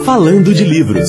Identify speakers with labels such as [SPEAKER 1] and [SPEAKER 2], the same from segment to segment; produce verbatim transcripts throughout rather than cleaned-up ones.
[SPEAKER 1] Falando de Livros.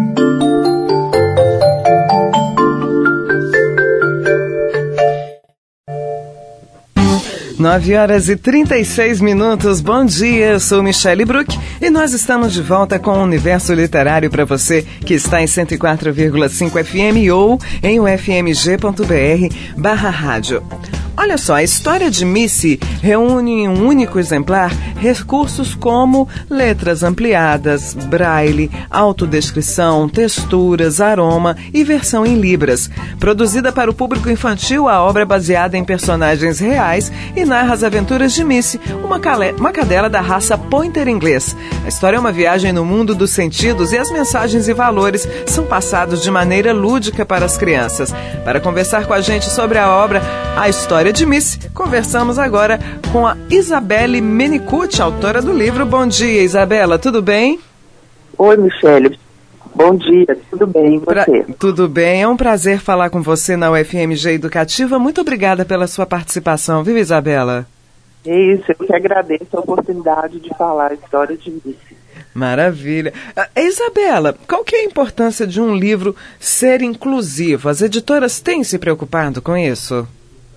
[SPEAKER 2] nove horas e trinta e seis minutos, bom dia, eu sou Michele Bruck e nós estamos de volta com o Universo Literário para você que está em cento e quatro vírgula cinco F M ou em u f m g ponto b r barra rádio. Olha só, a história de Missy reúne em um único exemplar recursos como letras ampliadas, braille, autodescrição, texturas, aroma e versão em libras. Produzida para o público infantil, a obra é baseada em personagens reais e narra as aventuras de Missy, uma, cale- uma cadela da raça Pointer inglês. A história é uma viagem no mundo dos sentidos e as mensagens e valores são passados de maneira lúdica para as crianças. Para conversar com a gente sobre a obra A História de Missy, conversamos agora com a Isabelle Menicucci, autora do livro. Bom dia, Isabela, tudo bem?
[SPEAKER 3] Oi, Michele. Bom dia, tudo bem, e você?
[SPEAKER 2] Pra... Tudo bem, é um prazer falar com você na U F M G Educativa. Muito obrigada pela sua participação, viu, Isabela?
[SPEAKER 3] É isso, eu que agradeço a oportunidade de falar a história de Missy.
[SPEAKER 2] Maravilha. Uh, Isabela, qual que é a importância de um livro ser inclusivo? As editoras têm se preocupado com isso?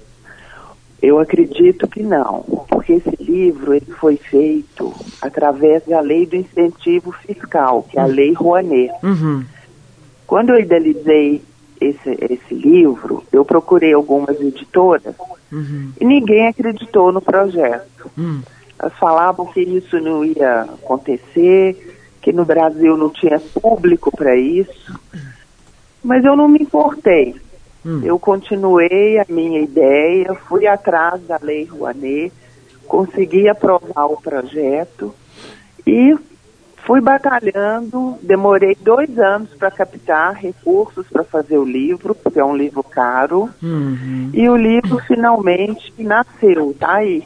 [SPEAKER 3] Eu acredito que não, porque esse livro ele foi feito através da lei do incentivo fiscal, que é a lei Rouanet.
[SPEAKER 2] Uhum.
[SPEAKER 3] Quando eu idealizei esse, esse livro, eu procurei algumas editoras uhum. e ninguém acreditou no projeto. Uhum. Elas falavam que isso não ia acontecer, que no Brasil não tinha público para isso, mas eu não me importei. Hum. Eu continuei a minha ideia, fui atrás da Lei Rouanet, consegui aprovar o projeto e fui batalhando. Demorei dois anos para captar recursos para fazer o livro, porque é um livro caro, uhum. e o livro finalmente nasceu, tá aí.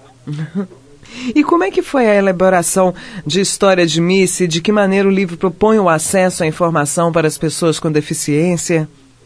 [SPEAKER 2] E como é que foi a elaboração de História de Missy? De que maneira o livro propõe o acesso à informação para as pessoas com deficiência?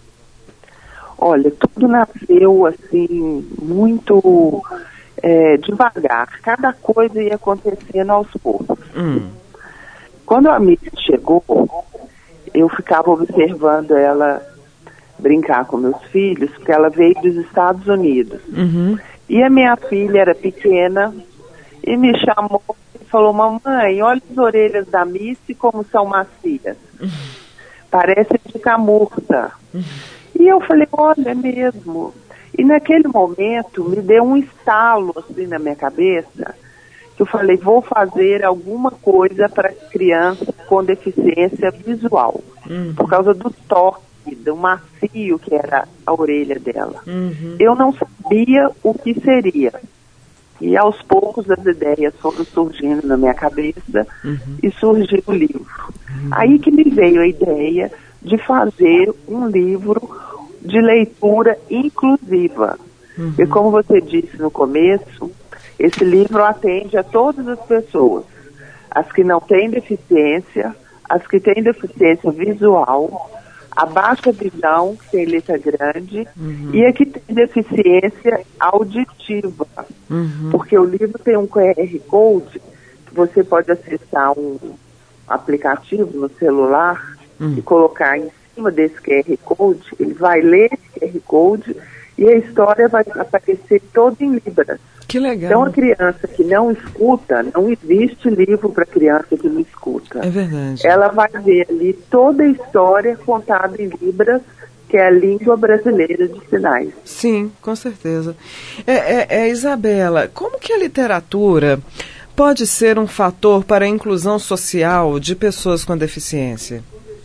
[SPEAKER 3] Olha, tudo nasceu assim, muito é, devagar. Cada coisa ia acontecendo aos poucos. Hum. Quando a Missy chegou, eu ficava observando ela brincar com meus filhos, porque ela veio dos Estados Unidos. Uhum. E a minha filha era pequena e me chamou e falou: mamãe, olha as orelhas da Missy como são macias. Uhum. Parece de camurça. Uhum. E eu falei: olha, é mesmo. E naquele momento me deu um estalo assim na minha cabeça, que eu falei: vou fazer alguma coisa para crianças com deficiência visual, uhum. por causa do toque, do macio que era a orelha dela. Uhum. Eu não sabia o que seria. E aos poucos as ideias foram surgindo na minha cabeça uhum. e surgiu o livro. Uhum. Aí que me veio a ideia de fazer um livro de leitura inclusiva. Uhum. E como você disse no começo, esse livro atende a todas as pessoas. As que não têm deficiência, as que têm deficiência visual, a baixa visão, que tem letra grande, uhum. e a que tem deficiência auditiva. Uhum. Porque o livro tem um Q R Code, que você pode acessar um aplicativo no celular uhum. e colocar em cima desse Q R Code, ele vai ler esse Q R Code e a história vai aparecer toda em libras.
[SPEAKER 2] Que legal.
[SPEAKER 3] Então a criança que não escuta, não existe livro para criança que não escuta.
[SPEAKER 2] É verdade.
[SPEAKER 3] Ela vai ver ali toda a história contada em libras, que é a língua brasileira de sinais.
[SPEAKER 2] Sim, com certeza. É, é, é, Isabela, como que a literatura pode ser um fator para a inclusão social de pessoas com deficiência?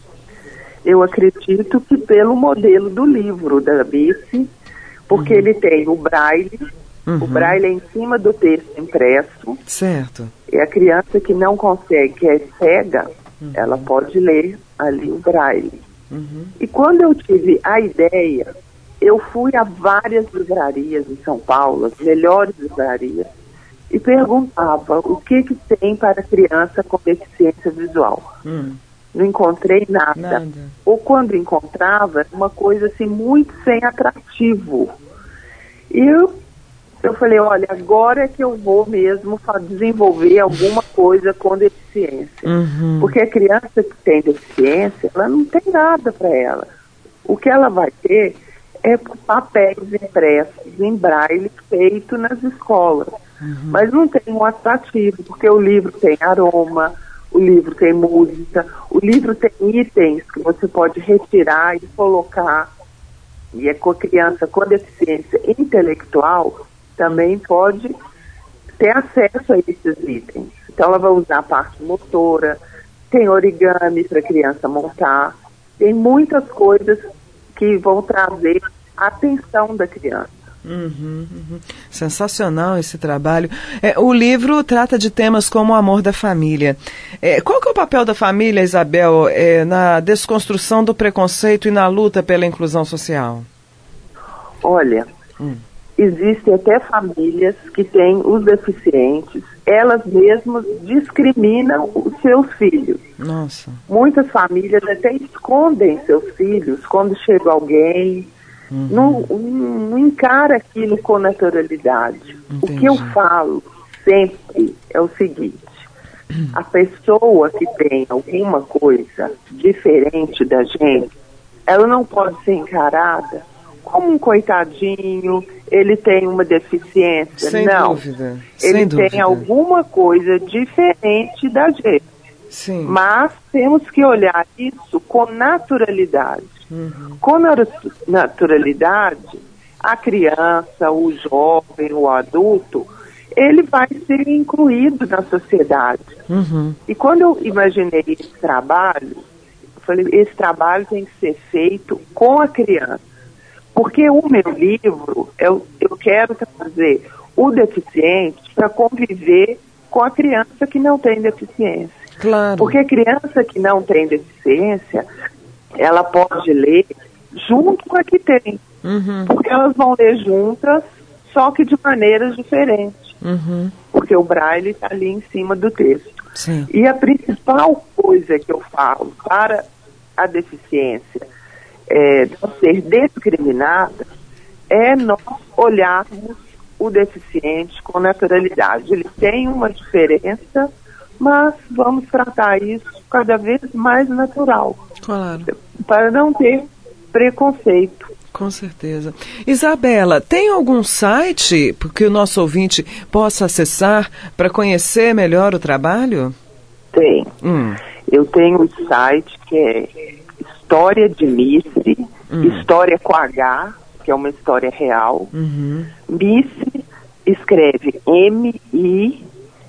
[SPEAKER 3] Eu acredito que pelo modelo do livro da Missy, porque uhum. ele tem o braille, uhum. o braille é em cima do texto impresso.
[SPEAKER 2] Certo.
[SPEAKER 3] E a criança que não consegue, que é cega, uhum. ela pode ler ali o braille. Uhum. E quando eu tive a ideia, eu fui a várias livrarias em São Paulo, as melhores livrarias, e perguntava o que que tem para criança com deficiência visual. Uhum. Não encontrei nada. nada. Ou quando encontrava, uma coisa assim muito sem atrativo. E eu Eu falei, olha, agora é que eu vou mesmo desenvolver alguma coisa com deficiência.
[SPEAKER 2] Uhum.
[SPEAKER 3] Porque a criança que tem deficiência, ela não tem nada para ela. O que ela vai ter é papéis impressos em braille feito nas escolas. Uhum. Mas não tem um atrativo, porque o livro tem aroma, o livro tem música, o livro tem itens que você pode retirar e colocar. E é com a criança com deficiência intelectual também pode ter acesso a esses itens. Então ela vai usar a parte motora, tem origami para a criança montar, tem muitas coisas que vão trazer a atenção da criança.
[SPEAKER 2] Uhum, uhum. Sensacional esse trabalho. É, o livro trata de temas como o amor da família. É, qual que é o papel da família, Isabel, é, na desconstrução do preconceito e na luta pela inclusão social?
[SPEAKER 3] Olha,
[SPEAKER 2] hum.
[SPEAKER 3] existem até famílias que têm os deficientes, elas mesmas discriminam os seus filhos.
[SPEAKER 2] Nossa.
[SPEAKER 3] Muitas famílias até escondem seus filhos quando chega alguém. Uhum. Não, não, não encara aquilo com naturalidade.
[SPEAKER 2] Entendi.
[SPEAKER 3] O que eu falo sempre é o seguinte: a pessoa que tem alguma coisa diferente da gente, ela não pode ser encarada como um coitadinho, ele tem uma deficiência.
[SPEAKER 2] Sem
[SPEAKER 3] não,
[SPEAKER 2] dúvida.
[SPEAKER 3] ele
[SPEAKER 2] Sem
[SPEAKER 3] tem
[SPEAKER 2] dúvida.
[SPEAKER 3] alguma coisa diferente da gente.
[SPEAKER 2] Sim.
[SPEAKER 3] Mas temos que olhar isso com naturalidade.
[SPEAKER 2] Uhum.
[SPEAKER 3] Com naturalidade, a criança, o jovem, o adulto, ele vai ser incluído na sociedade.
[SPEAKER 2] Uhum.
[SPEAKER 3] E quando eu imaginei esse trabalho, eu falei, esse trabalho tem que ser feito com a criança. Porque o meu livro, eu, eu quero trazer o deficiente para conviver com a criança que não tem deficiência.
[SPEAKER 2] Claro.
[SPEAKER 3] Porque a criança que não tem deficiência, ela pode ler junto com a que tem.
[SPEAKER 2] Uhum.
[SPEAKER 3] Porque elas vão ler juntas, só que de maneiras diferentes.
[SPEAKER 2] Uhum.
[SPEAKER 3] Porque o braille está ali em cima do texto.
[SPEAKER 2] Sim.
[SPEAKER 3] E a principal coisa que eu falo para a deficiência é, não ser discriminada é nós olharmos o deficiente com naturalidade. Ele tem uma diferença, mas vamos tratar isso cada vez mais natural.
[SPEAKER 2] Claro.
[SPEAKER 3] Para não ter preconceito.
[SPEAKER 2] Com certeza. Isabela, tem algum site que o nosso ouvinte possa acessar para conhecer melhor o trabalho?
[SPEAKER 3] Tem.
[SPEAKER 2] Hum.
[SPEAKER 3] Eu tenho um site que é História de Missy, hum. História com H, que é uma história real.
[SPEAKER 2] Uhum.
[SPEAKER 3] Missy escreve M I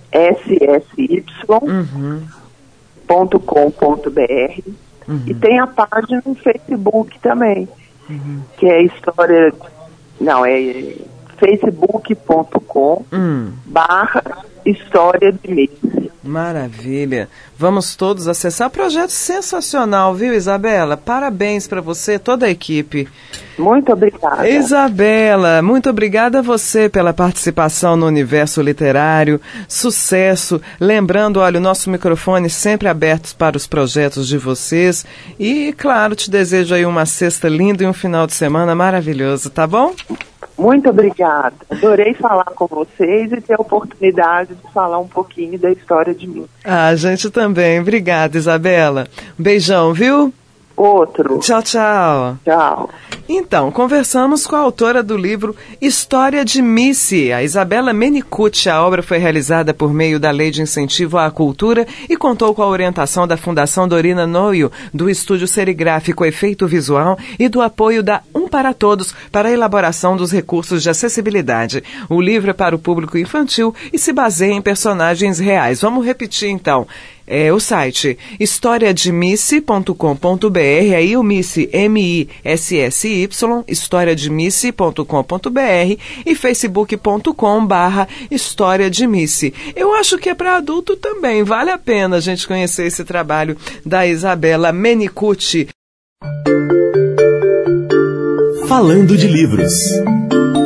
[SPEAKER 3] S S Y
[SPEAKER 2] uhum.
[SPEAKER 3] ponto com ponto B R. Uhum. E tem a página no Facebook também, uhum. que é história, não, é facebook ponto com
[SPEAKER 2] hum.
[SPEAKER 3] barra história de Missy.
[SPEAKER 2] Maravilha. Vamos todos acessar. Projeto sensacional, viu, Isabela? Parabéns para você, toda a equipe.
[SPEAKER 3] Muito obrigada.
[SPEAKER 2] Isabela, muito obrigada a você pela participação no Universo Literário. Sucesso. Lembrando, olha, o nosso microfone sempre aberto para os projetos de vocês. E, claro, te desejo aí uma sexta linda e um final de semana maravilhoso, tá bom?
[SPEAKER 3] Muito obrigada. Adorei falar com vocês e ter a oportunidade de falar um pouquinho da história de mim.
[SPEAKER 2] Ah, a gente também. Obrigada, Isabela. Um beijão, viu?
[SPEAKER 3] Outro.
[SPEAKER 2] Tchau, tchau.
[SPEAKER 3] Tchau.
[SPEAKER 2] Então, conversamos com a autora do livro História de Missy, a Isabela Menicucci. A obra foi realizada por meio da Lei de Incentivo à Cultura e contou com a orientação da Fundação Dorina Noio, do Estúdio Serigráfico Efeito Visual e do apoio da Um para Todos para a elaboração dos recursos de acessibilidade. O livro é para o público infantil e se baseia em personagens reais. Vamos repetir, então. É o site história de missy ponto com ponto b r, aí o Missy, M I S S Y, história de missy ponto com ponto b r e facebook ponto com barra história de Missy. Eu acho que é para adulto também, vale a pena a gente conhecer esse trabalho da Isabela Menicucci.
[SPEAKER 1] Falando de livros.